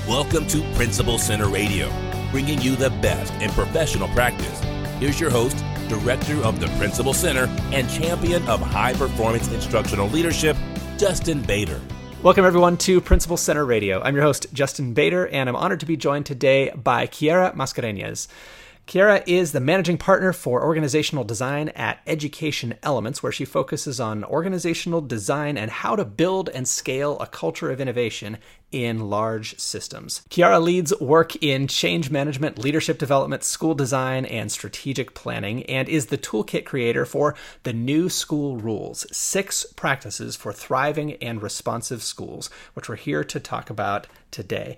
Welcome to Principal Center Radio, bringing you the best in professional practice. Here's your host, Director of the Principal Center and Champion of High Performance Instructional Leadership, Justin Bader. Welcome, everyone, to Principal Center Radio. I'm your host, Justin Bader, and I'm honored to be joined today by Chiara Mascarenhas. Chiara is the managing partner for organizational design at Education Elements, where she focuses on organizational design and how to build and scale a culture of innovation in large systems. Chiara leads work in change management, leadership development, school design, and strategic planning, and is the toolkit creator for the New School Rules, 6 practices for thriving and responsive schools, which we're here to talk about today.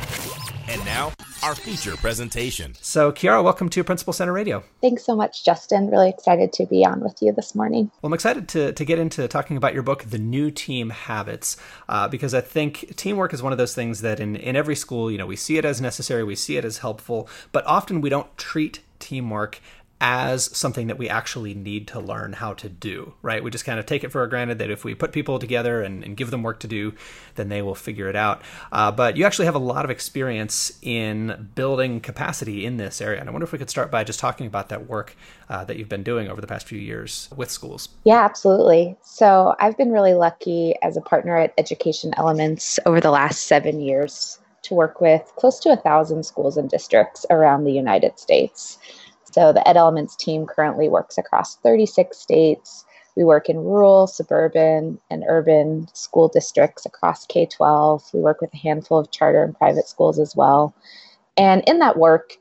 And now, our feature presentation. So, Chiara, welcome to Principal Center Radio. Thanks so much, Justin. Really excited to be on with you this morning. Well, I'm excited to get into talking about your book, The New Team Habits, because I think teamwork is one of those things that in every school, we see it as necessary, we see it as helpful, but often we don't treat teamwork as something that we actually need to learn how to do, right? We just kind of take it for granted that if we put people together and give them work to do, then they will figure it out. But you actually have a lot of experience in building capacity in this area. And I wonder if we could start by just talking about that work that you've been doing over the past few years with schools. Yeah, absolutely. So I've been really lucky as a partner at Education Elements over the last 7 years to work with close to 1,000 schools and districts around the United States. So the Ed Elements team currently works across 36 states. We work in rural, suburban, and urban school districts across K-12. We work with a handful of charter and private schools as well. And in that work,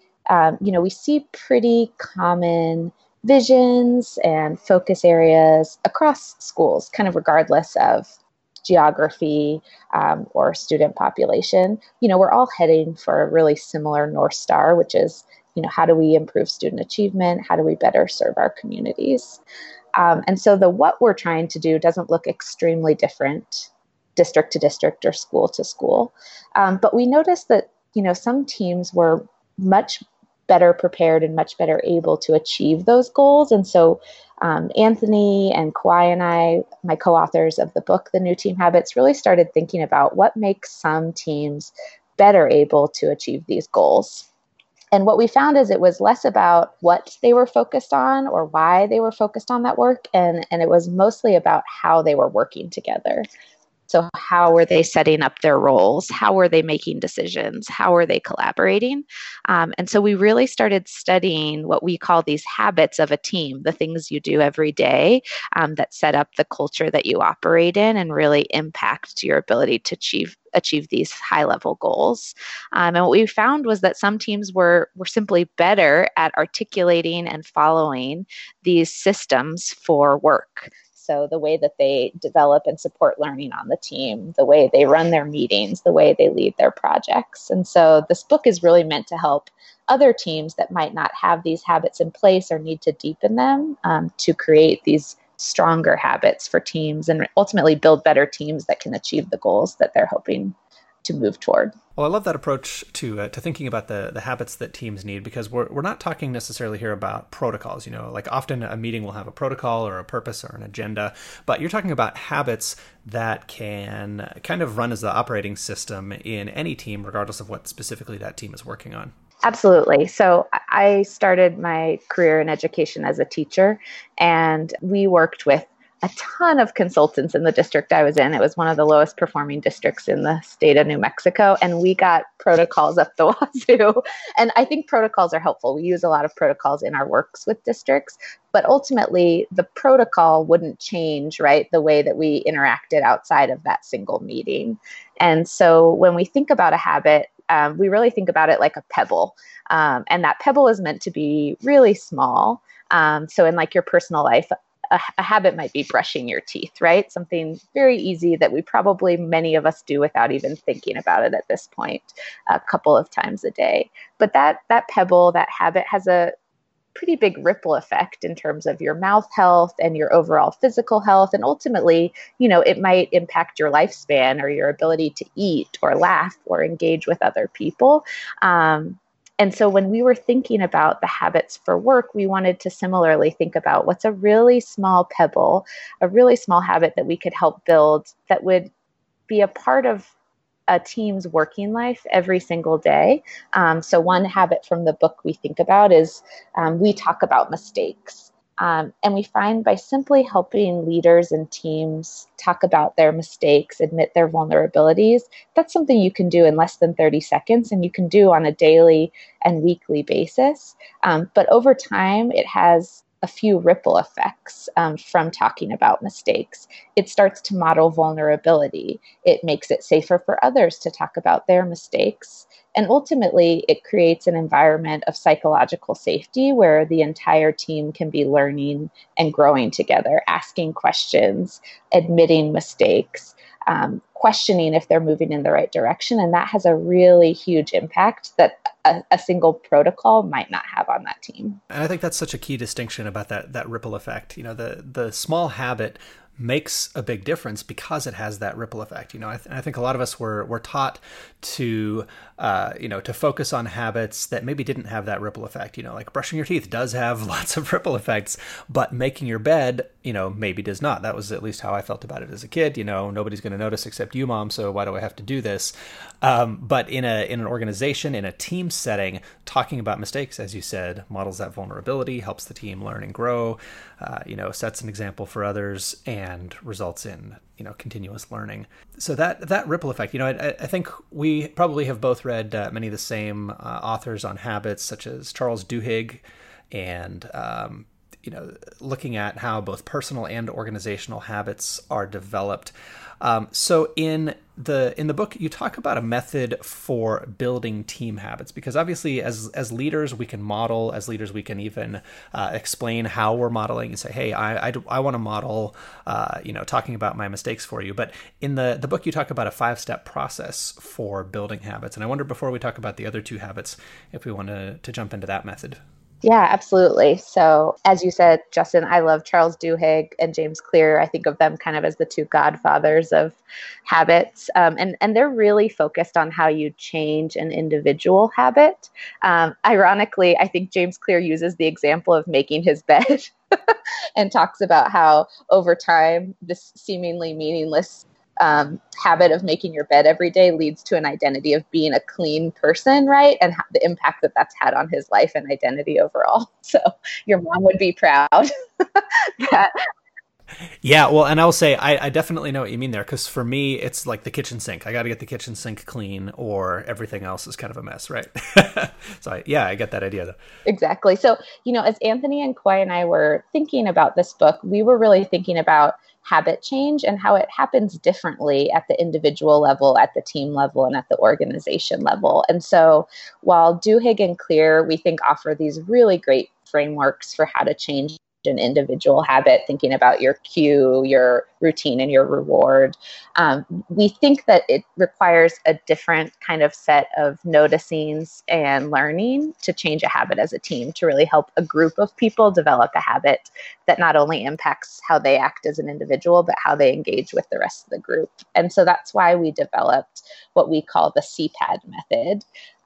we see pretty common visions and focus areas across schools, kind of regardless of geography or student population. We're all heading for a really similar North Star, which is how do we improve student achievement? How do we better serve our communities? And so what we're trying to do doesn't look extremely different district to district or school to school. But we noticed that, some teams were much better prepared and much better able to achieve those goals. And so Anthony and Kawhi and I, my co-authors of the book, The New Team Habits, really started thinking about what makes some teams better able to achieve these goals. And what we found is it was less about what they were focused on or why they were focused on that work. And it was mostly about how they were working together. So how were they setting up their roles? How were they making decisions? How were they collaborating? And so we really started studying what we call these habits of a team, the things you do every day that set up the culture that you operate in and really impact your ability to achieve these high-level goals. And what we found was that some teams were simply better at articulating and following these systems for work. So the way that they develop and support learning on the team, the way they run their meetings, the way they lead their projects. And so this book is really meant to help other teams that might not have these habits in place or need to deepen them to create these stronger habits for teams and ultimately build better teams that can achieve the goals that they're hoping to move toward. Well, I love that approach to thinking about the habits that teams need, because we're not talking necessarily here about protocols. Like often a meeting will have a protocol or a purpose or an agenda, but you're talking about habits that can kind of run as the operating system in any team, regardless of what specifically that team is working on. Absolutely. So I started my career in education as a teacher, and we worked with a ton of consultants in the district I was in. It was one of the lowest performing districts in the state of New Mexico, and we got protocols up the wazoo. And I think protocols are helpful. We use a lot of protocols in our works with districts, but ultimately the protocol wouldn't change, right, the way that we interacted outside of that single meeting. And so when we think about a habit, we really think about it like a pebble. And that pebble is meant to be really small. So in like your personal life, a habit might be brushing your teeth, right? Something very easy that many of us do without even thinking about it at this point, a couple of times a day. But that pebble, that habit has a pretty big ripple effect in terms of your mouth health and your overall physical health. And ultimately, it might impact your lifespan or your ability to eat or laugh or engage with other people. And so when we were thinking about the habits for work, we wanted to similarly think about what's a really small pebble, a really small habit that we could help build that would be a part of a team's working life every single day. So one habit from the book we think about is we talk about mistakes. And we find by simply helping leaders and teams talk about their mistakes, admit their vulnerabilities, that's something you can do in less than 30 seconds, and you can do on a daily and weekly basis. But over time, it has a few ripple effects from talking about mistakes. It starts to model vulnerability. It makes it safer for others to talk about their mistakes. And ultimately, it creates an environment of psychological safety where the entire team can be learning and growing together, asking questions, admitting mistakes, questioning if they're moving in the right direction. And that has a really huge impact that a single protocol might not have on that team. And I think that's such a key distinction about that ripple effect. The small habit makes a big difference because it has that ripple effect. I think a lot of us were taught to focus on habits that maybe didn't have that ripple effect. Like brushing your teeth does have lots of ripple effects, but making your bed, maybe does not. That was at least how I felt about it as a kid. Nobody's going to notice except you, Mom. So why do I have to do this? But in an organization, in a team setting, talking about mistakes, as you said, models that vulnerability, helps the team learn and grow, sets an example for others, and results in continuous learning. So that ripple effect, I think we probably have both read many of the same authors on habits, such as Charles Duhigg, and looking at how both personal and organizational habits are developed. So in the book, you talk about a method for building team habits, because obviously as leaders, we can model. As leaders, we can even explain how we're modeling and say, hey, I want to model, talking about my mistakes for you. But in the book, you talk about a 5-step process for building habits. And I wonder, before we talk about the other 2 habits, if we want to jump into that method. Yeah, absolutely. So as you said, Justin, I love Charles Duhigg and James Clear. I think of them kind of as the 2 godfathers of habits. And they're really focused on how you change an individual habit. Ironically, I think James Clear uses the example of making his bed and talks about how over time, this seemingly meaningless habit of making your bed every day leads to an identity of being a clean person, right? And the impact that that's had on his life and identity overall. So your mom would be proud. Yeah, well, and I'll say I definitely know what you mean there, because for me, it's like the kitchen sink. I got to get the kitchen sink clean, or everything else is kind of a mess, right? So I get that idea, though. Exactly. So, as Anthony and Koi and I were thinking about this book, we were really thinking about habit change and how it happens differently at the individual level, at the team level, and at the organization level. And so while Duhigg and Clear, we think, offer these really great frameworks for how to change an individual habit, thinking about your cue, your routine, and your reward. We think that it requires a different kind of set of noticings and learning to change a habit as a team, to really help a group of people develop a habit that not only impacts how they act as an individual, but how they engage with the rest of the group. And so that's why we developed what we call the CPAD method.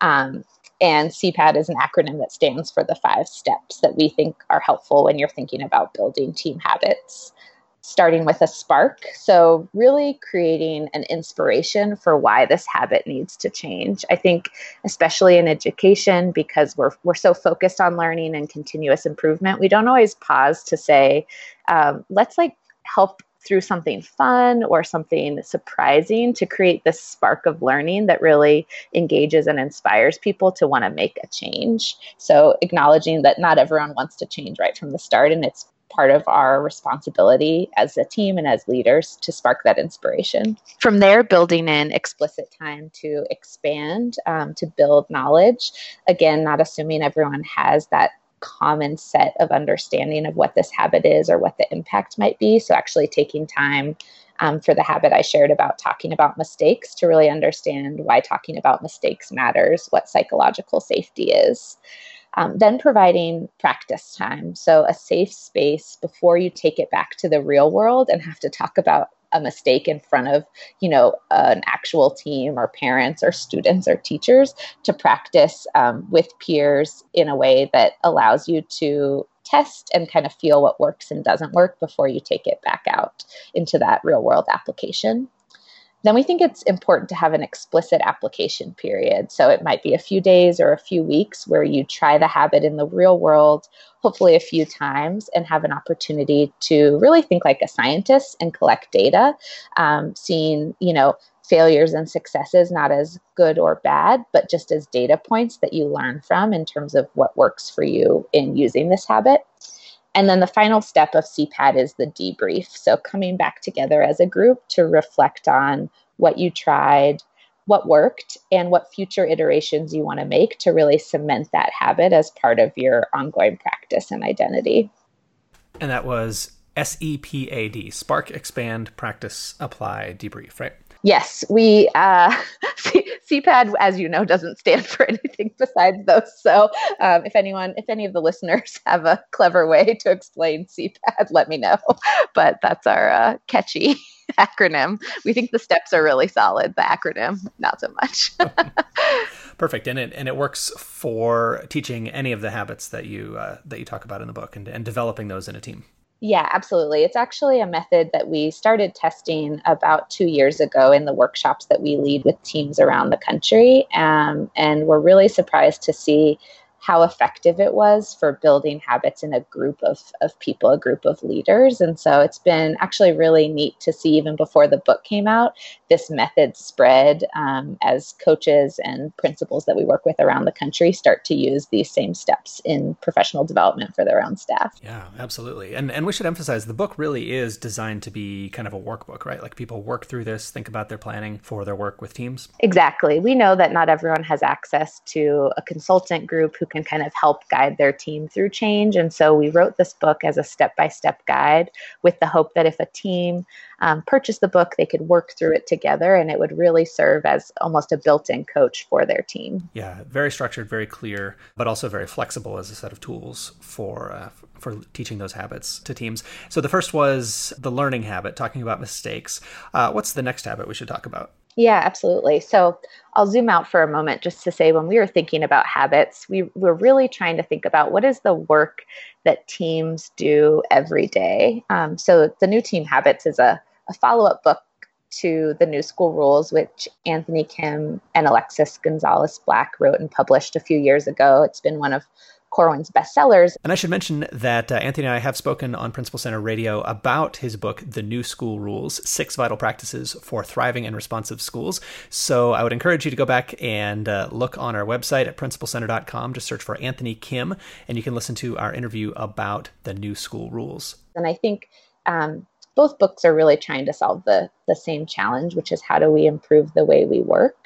And CPAD is an acronym that stands for the 5 steps that we think are helpful when you're thinking about building team habits. Starting with a spark. So really creating an inspiration for why this habit needs to change. I think especially in education, because we're so focused on learning and continuous improvement, we don't always pause to say, let's help through something fun or something surprising to create this spark of learning that really engages and inspires people to want to make a change. So acknowledging that not everyone wants to change right from the start, and it's part of our responsibility as a team and as leaders to spark that inspiration. From there, building in explicit time to expand, to build knowledge. Again, not assuming everyone has that common set of understanding of what this habit is or what the impact might be. So actually taking time for the habit I shared about talking about mistakes to really understand why talking about mistakes matters, what psychological safety is. Then providing practice time. So a safe space before you take it back to the real world and have to talk about a mistake in front of, an actual team or parents or students or teachers, to practice with peers in a way that allows you to test and kind of feel what works and doesn't work before you take it back out into that real world application. then we think it's important to have an explicit application period. So it might be a few days or a few weeks where you try the habit in the real world, hopefully a few times, and have an opportunity to really think like a scientist and collect data, seeing, failures and successes not as good or bad, but just as data points that you learn from in terms of what works for you in using this habit. And then the final step of CPAD is the debrief. So coming back together as a group to reflect on what you tried, what worked, and what future iterations you want to make to really cement that habit as part of your ongoing practice and identity. And that was SEPAD, Spark, Expand, Practice, Apply, Debrief, right? Yes, we CPAD, as you know, doesn't stand for anything besides those. So if any of the listeners have a clever way to explain CPAD, let me know. But that's our catchy acronym. We think the steps are really solid. The acronym, not so much. Perfect, and it works for teaching any of the habits that you talk about in the book and developing those in a team. Yeah, absolutely. It's actually a method that we started testing about 2 years ago in the workshops that we lead with teams around the country. And we're really surprised to see how effective it was for building habits in a group of people, a group of leaders. And so it's been actually really neat to see, even before the book came out, this method spread as coaches and principals that we work with around the country start to use these same steps in professional development for their own staff. Yeah, absolutely. And we should emphasize the book really is designed to be kind of a workbook, right? Like people work through this, think about their planning for their work with teams. Exactly. We know that not everyone has access to a consultant group who can kind of help guide their team through change. And so we wrote this book as a step-by-step guide with the hope that if a team purchased the book, they could work through it together and it would really serve as almost a built-in coach for their team. Yeah, very structured, very clear, but also very flexible as a set of tools for teaching those habits to teams. So the first was the learning habit, talking about mistakes. What's the next habit we should talk about? Yeah, absolutely. So I'll zoom out for a moment just to say when we were thinking about habits, we were really trying to think about what is the work that teams do every day. So the New Team Habits is a follow-up book to the New School Rules, which Anthony Kim and Alexis Gonzalez Black wrote and published a few years ago. It's been one of Corwin's bestsellers. And I should mention that Anthony and I have spoken on Principal Center Radio about his book, The New School Rules, 6 Vital Practices for Thriving and Responsive Schools. So I would encourage you to go back and look on our website at principalcenter.com. Just search for Anthony Kim, and you can listen to our interview about the New School Rules. And I think both books are really trying to solve the same challenge, which is how do we improve the way we work?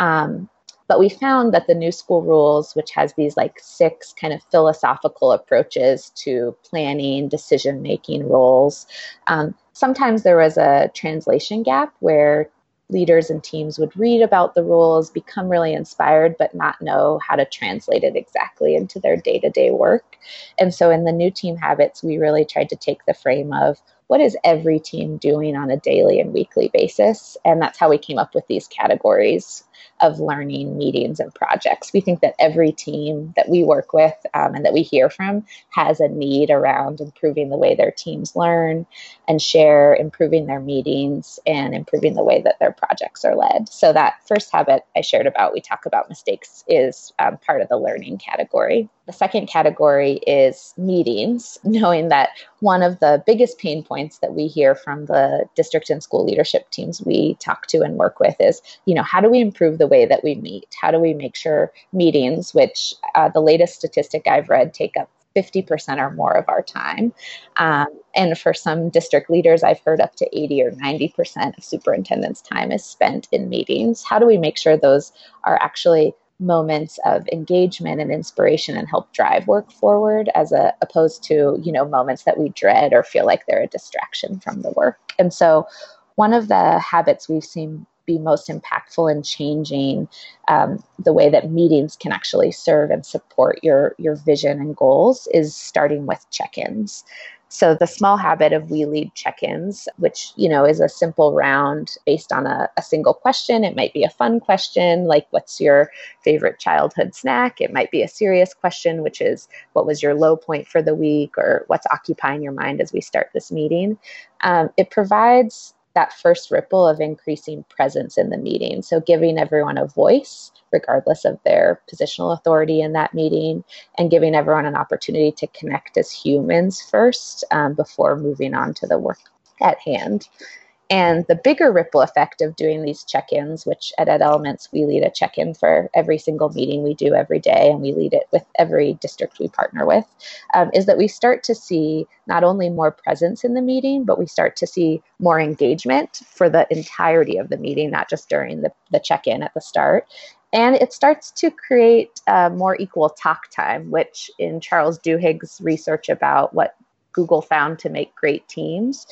But we found that the New School Rules, which has these 6 kind of philosophical approaches to planning, decision-making roles, sometimes there was a translation gap where leaders and teams would read about the rules, become really inspired, but not know how to translate it exactly into their day-to-day work. And so in the New Team Habits, we really tried to take the frame of what is every team doing on a daily and weekly basis? And that's how we came up with these categories of learning, meetings, and projects. We think that every team that we work with and that we hear from has a need around improving the way their teams learn and share, improving their meetings, and improving the way that their projects are led. So that first habit I shared about, we talk about mistakes, is part of the learning category. The second category is meetings, knowing that one of the biggest pain points that we hear from the district and school leadership teams we talk to and work with is, how do we improve the way that we meet? How do we make sure meetings, which the latest statistic I've read take up 50% or more of our time. And for some district leaders, I've heard up to 80 or 90% of superintendents' time is spent in meetings. How do we make sure those are actually moments of engagement and inspiration and help drive work forward opposed to, moments that we dread or feel like they're a distraction from the work? And so one of the habits we've seen be most impactful in changing the way that meetings can actually serve and support your vision and goals is starting with check-ins. So the small habit of We Lead check-ins, which, is a simple round based on a single question. It might be a fun question, like what's your favorite childhood snack? It might be a serious question, which is what was your low point for the week, or what's occupying your mind as we start this meeting? It provides that first ripple of increasing presence in the meeting. So giving everyone a voice, regardless of their positional authority in that meeting, and giving everyone an opportunity to connect as humans first before moving on to the work at hand. And the bigger ripple effect of doing these check-ins, which at Ed Elements, we lead a check-in for every single meeting we do every day, and we lead it with every district we partner with, is that we start to see not only more presence in the meeting, but we start to see more engagement for the entirety of the meeting, not just during the check-in at the start. And it starts to create more equal talk time, which in Charles Duhigg's research about what Google found to make great teams,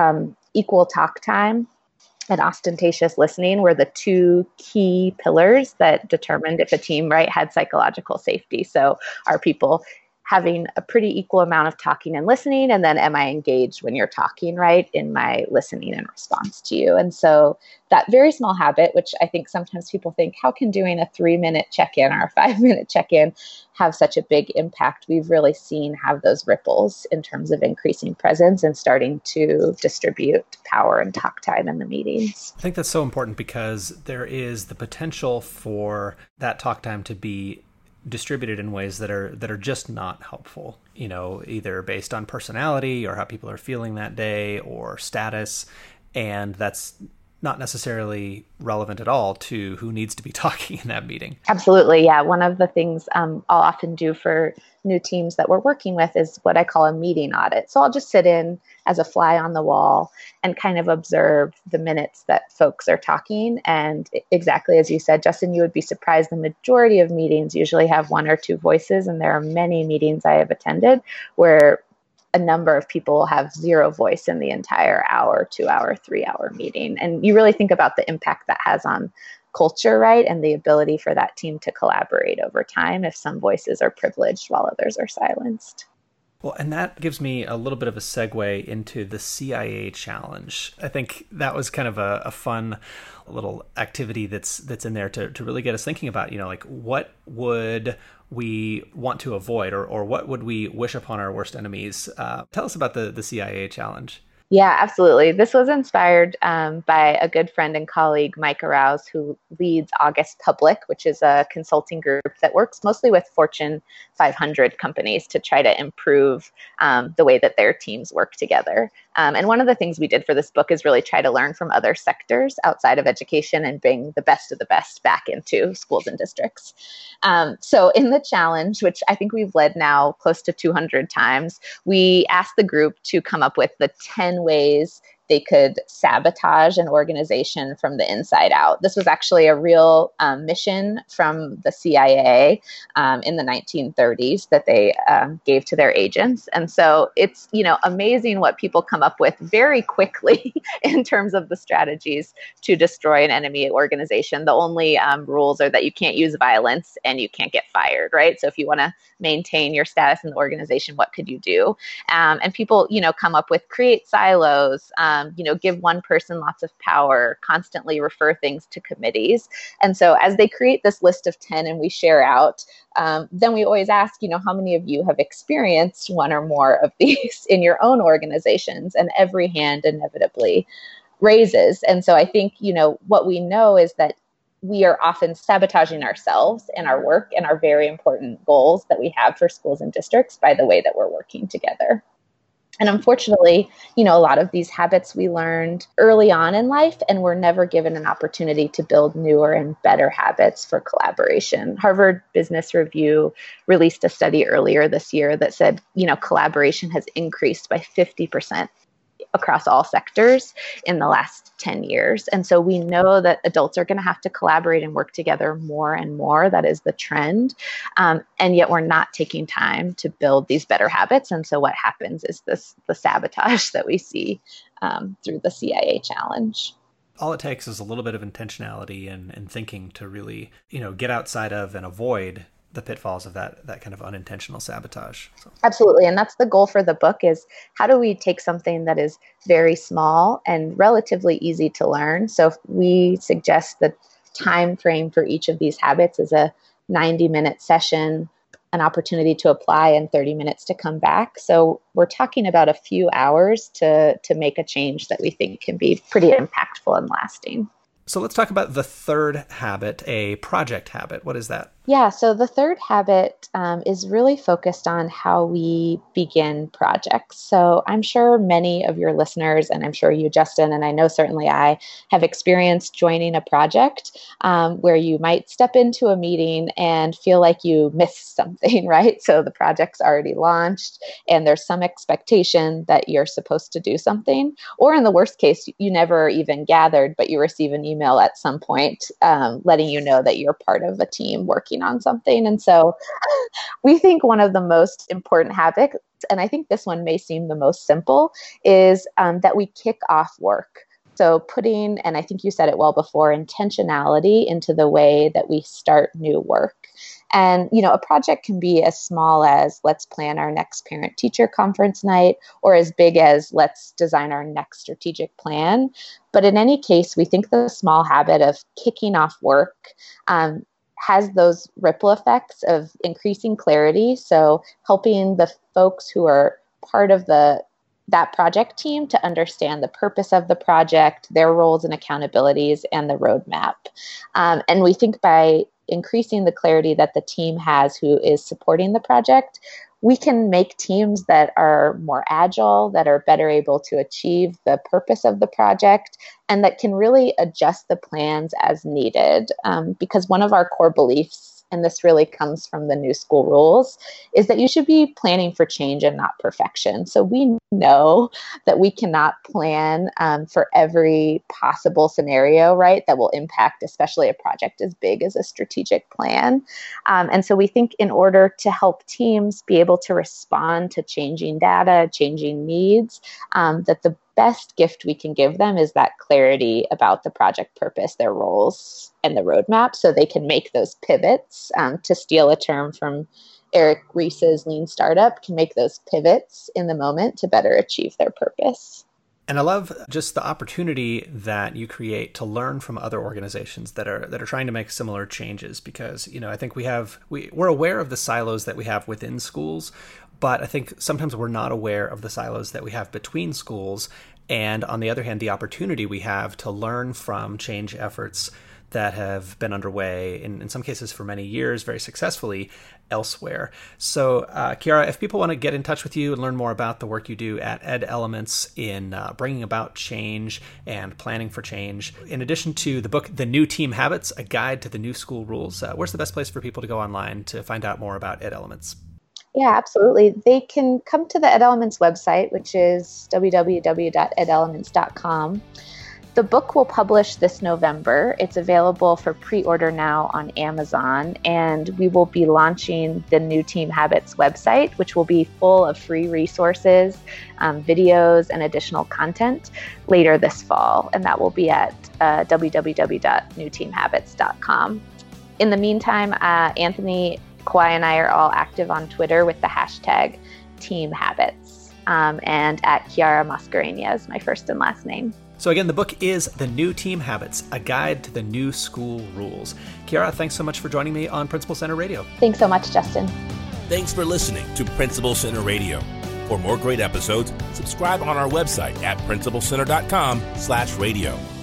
equal talk time and ostentatious listening were the two key pillars that determined if a team, right, had psychological safety. So are people having a pretty equal amount of talking and listening? And then am I engaged when you're talking, right, in my listening and response to you? And so that very small habit, which I think sometimes people think, how can doing a 3-minute check-in or a 5-minute check-in have such a big impact? We've really seen have those ripples in terms of increasing presence and starting to distribute power and talk time in the meetings. I think that's so important because there is the potential for that talk time to be distributed in ways that are just not helpful, either based on personality or how people are feeling that day or status. And that's not necessarily relevant at all to who needs to be talking in that meeting. Absolutely. Yeah. One of the things I'll often do for new teams that we're working with is what I call a meeting audit. So I'll just sit in as a fly on the wall and kind of observe the minutes that folks are talking. And exactly as you said, Justin, you would be surprised. The majority of meetings usually have 1 or 2 voices. And there are many meetings I have attended where a number of people will have 0 voice in the entire hour, 2-hour, 3-hour meeting. And you really think about the impact that has on culture, right? And the ability for that team to collaborate over time if some voices are privileged while others are silenced. Well, and that gives me a little bit of a segue into the CIA challenge. I think that was kind of a fun little activity that's in there to really get us thinking about, like what would we want to avoid or what would we wish upon our worst enemies? Tell us about the CIA challenge. Yeah, absolutely. This was inspired by a good friend and colleague, Mike Arouse, who leads August Public, which is a consulting group that works mostly with Fortune 500 companies to try to improve the way that their teams work together. And one of the things we did for this book is really try to learn from other sectors outside of education and bring the best of the best back into schools and districts. So in the challenge, which I think we've led now close to 200 times, we asked the group to come up with the 10 ways they could sabotage an organization from the inside out. This was actually a real mission from the CIA in the 1930s that they gave to their agents. And so it's, amazing what people come up with very quickly in terms of the strategies to destroy an enemy organization. The only rules are that you can't use violence and you can't get fired, right? So if you want to maintain your status in the organization, what could you do? And people, come up with create silos, give one person lots of power, constantly refer things to committees. And so as they create this list of 10 and we share out, then we always ask, how many of you have experienced one or more of these in your own organizations? And every hand inevitably raises. And so I think, what we know is that we are often sabotaging ourselves and our work and our very important goals that we have for schools and districts by the way that we're working together. And unfortunately, a lot of these habits we learned early on in life, and we're never given an opportunity to build newer and better habits for collaboration. Harvard Business Review released a study earlier this year that said, collaboration has increased by 50% across all sectors in the last 10 years. And so we know that adults are going to have to collaborate and work together more and more. That is the trend. And yet we're not taking time to build these better habits. And so what happens is the sabotage that we see through the CIA challenge. All it takes is a little bit of intentionality and thinking to really, get outside of and avoid the pitfalls of that kind of unintentional sabotage. So. Absolutely. And that's the goal for the book is how do we take something that is very small and relatively easy to learn? So we suggest the time frame for each of these habits is a 90-minute session an opportunity to apply and 30 minutes to come back. So we're talking about a few hours to make a change that we think can be pretty impactful and lasting. So let's talk about the third habit, a project habit. What is that? Yeah, so the third habit is really focused on how we begin projects. So I'm sure many of your listeners, and I'm sure you, Justin, and I know certainly I, have experienced joining a project where you might step into a meeting and feel like you missed something, right? So the project's already launched and there's some expectation that you're supposed to do something. Or in the worst case, you never even gathered, but you receive an email at some point letting you know that you're part of a team working on something. And so we think one of the most important habits, and I think this one may seem the most simple, is that we kick off work. So putting, and I think you said it well before, intentionality into the way that we start new work. And, a project can be as small as let's plan our next parent-teacher conference night, or as big as let's design our next strategic plan. But in any case, we think the small habit of kicking off work has those ripple effects of increasing clarity. So helping the folks who are part of that project team to understand the purpose of the project, their roles and accountabilities, and the roadmap. And we think by increasing the clarity that the team has who is supporting the project, we can make teams that are more agile, that are better able to achieve the purpose of the project, and that can really adjust the plans as needed. Because one of our core beliefs, and this really comes from the new school rules, is that you should be planning for change and not perfection. So we know that we cannot plan for every possible scenario, right, that will impact especially a project as big as a strategic plan. And so we think in order to help teams be able to respond to changing data, changing needs, that the best gift we can give them is that clarity about the project purpose, their roles, and the roadmap, so they can make those pivots. To steal a term from Eric Ries's Lean Startup, can make those pivots in the moment to better achieve their purpose. And I love just the opportunity that you create to learn from other organizations that are trying to make similar changes, because I think we're aware of the silos that we have within schools, but I think sometimes we're not aware of the silos that we have between schools, and on the other hand, the opportunity we have to learn from change efforts that have been underway in some cases for many years, very successfully elsewhere. So, Chiara, if people want to get in touch with you and learn more about the work you do at Ed Elements in bringing about change and planning for change, in addition to the book, The New Team Habits, A Guide to the New School Rules, where's the best place for people to go online to find out more about Ed Elements? Yeah, absolutely. They can come to the Ed Elements website, which is www.edelements.com. The book will publish this November. It's available for pre-order now on Amazon, and we will be launching the New Team Habits website, which will be full of free resources, videos, and additional content later this fall, and that will be at www.newteamhabits.com. In the meantime, Anthony, Kawhi, and I are all active on Twitter with the hashtag #TeamHabits, and at Chiara Mascarenhas, my first and last name. So again, the book is The New Team Habits, A Guide to the New School Rules. Chiara, thanks so much for joining me on Principal Center Radio. Thanks so much, Justin. Thanks for listening to Principal Center Radio. For more great episodes, subscribe on our website at principalcenter.com/radio.